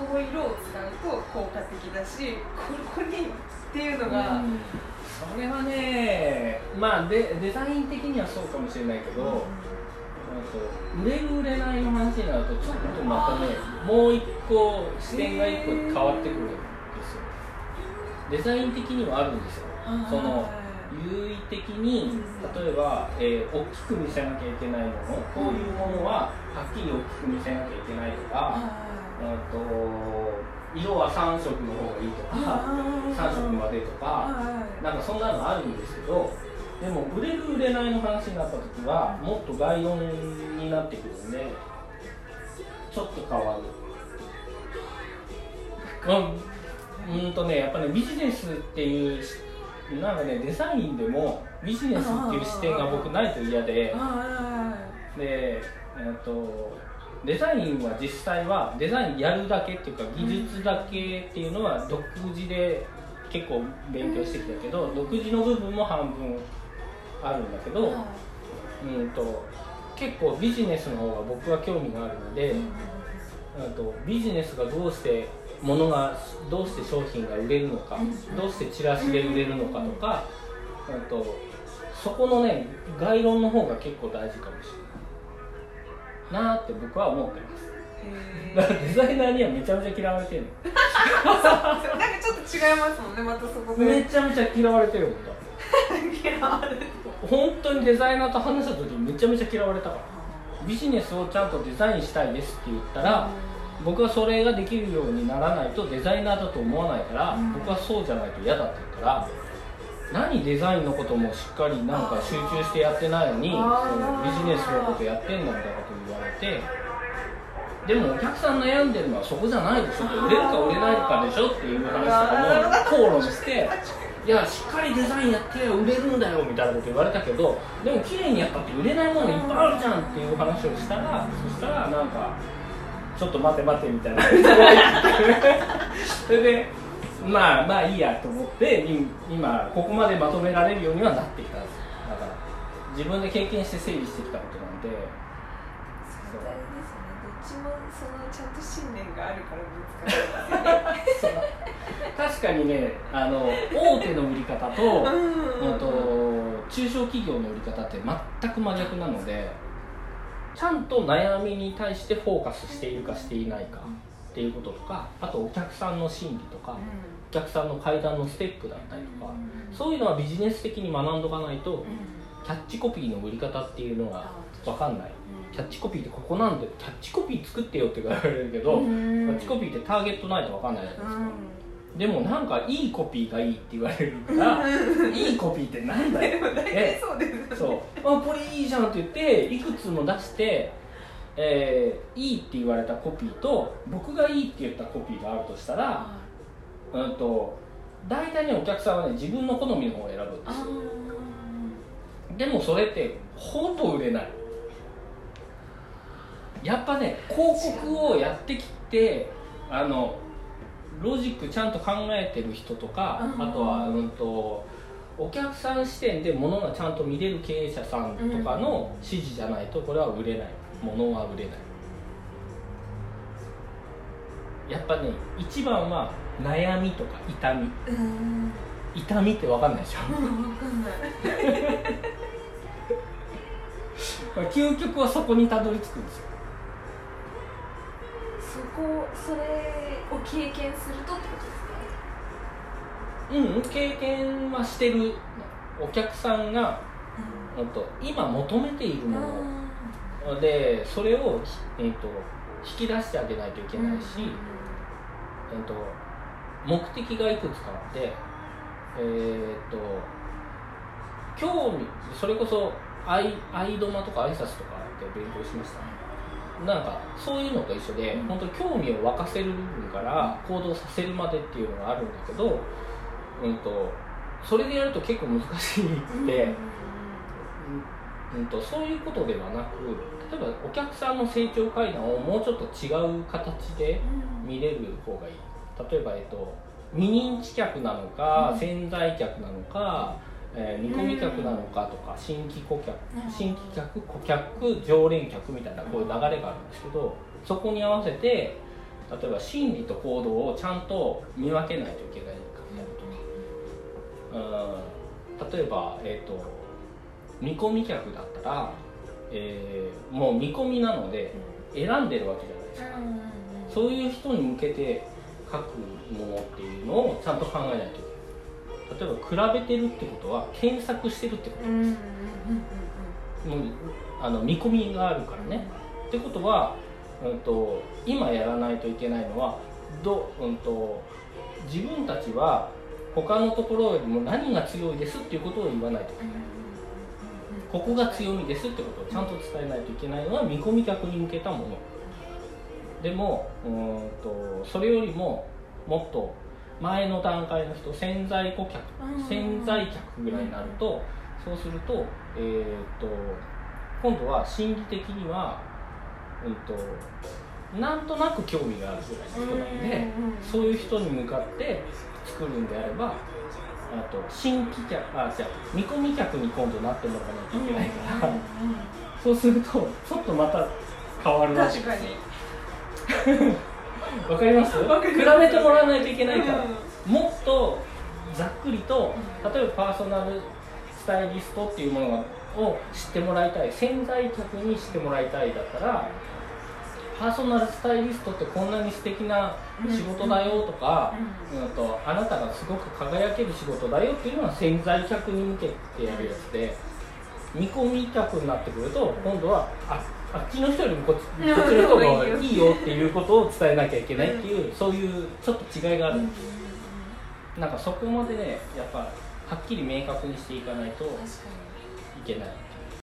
この色を使うと効果的だし、ここにっていうのが、 それはね、まあデザイン的にはそうかもしれないけど、売れる売れないの話になるとちょっとまたね、もう一個視点が一個変わってくるんですよ。デザイン的にはあるんですよ。その優位的に、例えば、大きく見せなきゃいけないもの、こういうものははっきり大きく見せなきゃいけないとか、色は3色の方がいいとか、3色までとか、なんかそんなのあるんですけど、でも売れる売れないの話になった時はもっと概論になってくるんで、ちょっと変わる。やっぱね、ビジネスっていうなんかね、デザインでもビジネスっていう視点が僕ないと嫌で、デザインは実際はデザインやるだけっていうか技術だけっていうのは独自で結構勉強してきたけど、独自の部分も半分あるんだけど、結構ビジネスの方が僕は興味があるので、ビジネスがどうして商品が売れるのか、どうしてチラシで売れるのかとか、そこのね、概論の方が結構大事かもしれないなって僕は思ってます。だからデザイナーにはめちゃめちゃ嫌われてるの。 なんかちょっと違いますもんね、またそこで。 めちゃめちゃ嫌われてるよ。 嫌われてる。 本当にデザイナーと話した時にめちゃめちゃ嫌われたから。ビジネスをちゃんとデザインしたいですって言ったら、僕はそれができるようにならないとデザイナーだと思わないから、僕はそうじゃないと嫌だって言ったら、何デザインのこともしっかりなんか集中してやってないのに、ビジネスのことやってんのみたいなこと言われて、でもお客さん悩んでるのはそこじゃないでしょ、売れるか売れないかでしょっていう話とかも口論して、いやしっかりデザインやって売れるんだよみたいなこと言われたけど、でも綺麗にやったって売れないものいっぱいあるじゃんっていう話をしたら、そしたらなんかちょっと待て待てみたいなそれでまあいいやと思って今ここまでまとめられるようにはなってきたんですよ。だから自分で経験して整理してきたことなんで。 そうですね、どっちもそのちゃんと信念があるからぶつかるんですよね確かにね、大手の売り方と中小企業の売り方って全く真逆なので、ちゃんと悩みに対してフォーカスしているかしていないかっていうこととか、あとお客さんの心理とか、お客さんの階段のステップだったりとか、そういうのはビジネス的に学んどかないと、キャッチコピーの売り方っていうのが分かんない。キャッチコピーってここなんで、キャッチコピー作ってよって言われるけど、キャッチコピーってターゲットないと分かんないじゃないですか。でもなんかいいコピーがいいって言われるからいいコピーってなんだよ大体そうですそうこれいいじゃんって言っていくつも出して、いいって言われたコピーと僕がいいって言ったコピーがあるとしたら、大体ね、お客さんはね、自分の好みの方を選ぶんですよ。でもそれってほぼ売れない。やっぱね、広告をやってきてロジックちゃんと考えてる人とか、あとはお客さん視点で物がちゃんと見れる経営者さんとかの指示じゃないとこれは売れない。物は売れない。やっぱね、一番は悩みとか痛み。痛みって分かんないでしょ分かんない究極はそこにたどり着くんですよ。 それを経験するとってことですか？ 経験はしてる。お客さんが、今求めているもので、それを、引き出してあげないといけないし、目的がいくつかあって、興味、それこそアイドマとか挨拶とかって勉強しましたね。なんかそういうのと一緒で、本当に興味を湧かせる部分から行動させるまでっていうのがあるんだけど、それでやると結構難しいって、そういうことではなく、例えばお客さんの成長階段をもうちょっと違う形で見れる方がいい。例えば、未認知客なのか、潜在客なのか、見込み客なのかとか、新規客、顧客、常連客みたいなこういう流れがあるんですけど、そこに合わせて、 例えば心理と行動をちゃんと見分けないといけないかったりとか、例えば、見込み客だったら、もう見込みなので選んでるわけじゃないですか、そういう人に向けて書くものっていうのをちゃんと考えないといけない。例えば比べてるってことは検索してるってことです、もう見込みがあるからね、ってことは、今やらないといけないのは自分たちは他のところよりも何が強いですっていうことを言わないといけない、ここが強みですってことをちゃんと伝えないといけないのは見込み客に向けたものでも、それよりももっと前の段階の人、潜在顧客、潜在客ぐらいになると、そうすると、今度は心理的には、なんとなく興味があるぐらいの人なので、そういう人に向かって作るんであれば、新規客、見込み客に今度なってもらわないといけないから、そうするとちょっとまた変わるわけです。 確かにわかります？比べてもらわないといけないから、もっとざっくりと、例えばパーソナルスタイリストっていうものを知ってもらいたい、潜在客に知ってもらいたいだったら、パーソナルスタイリストってこんなに素敵な仕事だよとか、あなたがすごく輝ける仕事だよっていうのは潜在客に向けてやるやつで、見込み客になってくると今度はあっちの人よりもこっちの人がいいよっていうことを伝えなきゃいけないっていう、そういうちょっと違いがあるんですよ。なんかそこまでね、やっぱはっきり明確にしていかないといけない。